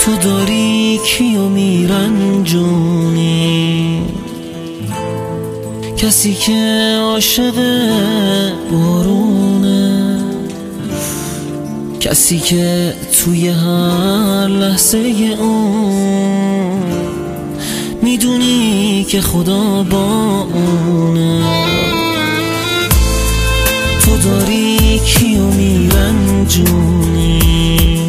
تو داری کیو میرنجونی، کسی که عاشق بارونه، کسی که توی هر لحظه اون میدونی که خدا با اونه. تو داری کیو میرنجونی،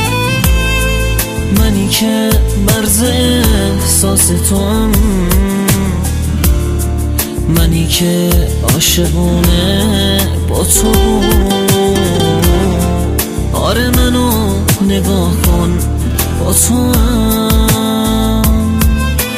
منی که مرز احساس توام، منی که عاشقونه با تو. آره منو نگاه کن با تو هم.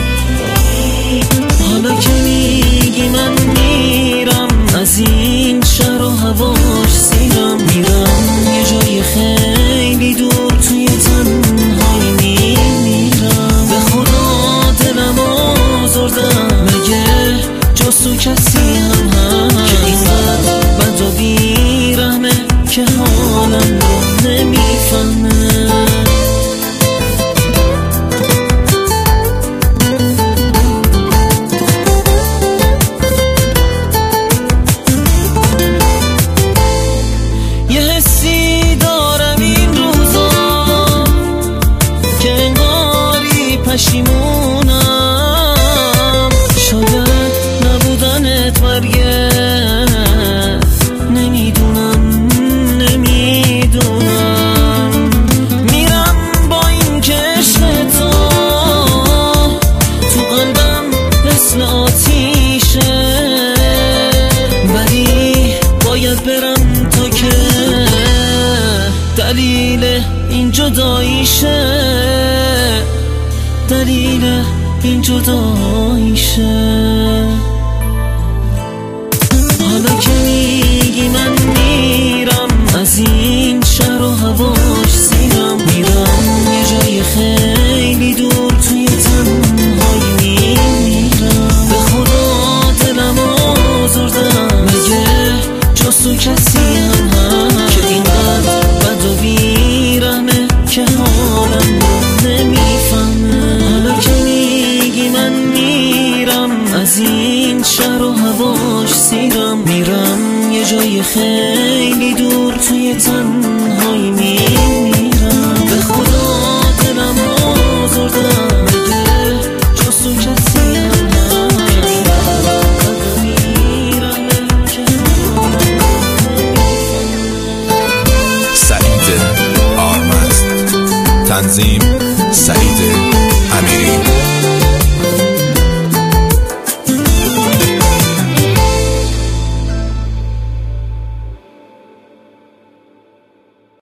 حالا که میگی من میرم از این شهر و هواش سیرم، میرم یه جای خیلی دور توی تنهایی میمیرم. به خدا دلم آزردم، مگه جز تو کسی هم هست که اینقدر بد و بیرحمه که حالم رو نمیفهمه. یه حسی دارم این روزا که انگاری پشیمونم، شاید نبودنت مرگه، نمیدونم میرم با این که عشق تو قلبم مثل آتیشه، ولی باید برم تا که دلیل این جداییشه، دلیل این جداییشه. حالا که میگی من میرم از این شهر و هواش سیرم، میرم یه جای خیلی دور توی تنهایی میمیرم. به خدا دلم آزردم، مگه جز تو کسی هم هست که اینقدر بد و بیرحمه که حالم رو نمیفهمه. حالا که میگی من میرم از این شهر و هواش سیرم، میرم یه جای خیلی دور توی تنهایی میمیرم. به خدا دلم آزردم، مگه جز تو کسی هم هست. سعید آرمز، تنظیم سعید امیری.